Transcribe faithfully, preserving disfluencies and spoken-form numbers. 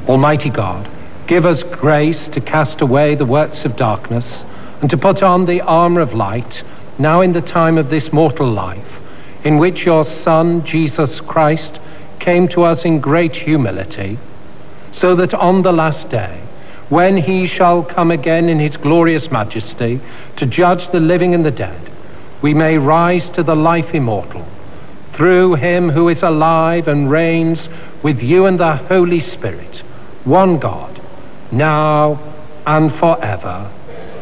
Almighty God, give us grace to cast away the works of darkness and to put on the armor of light, now in the time of this mortal life, in which your Son, Jesus Christ, came to us in great humility, so that on the last day, when he shall come again in his glorious majesty to judge the living and the dead, we may rise to the life immortal, through him who is alive and reigns with you and the Holy Spirit, one God, now and forever.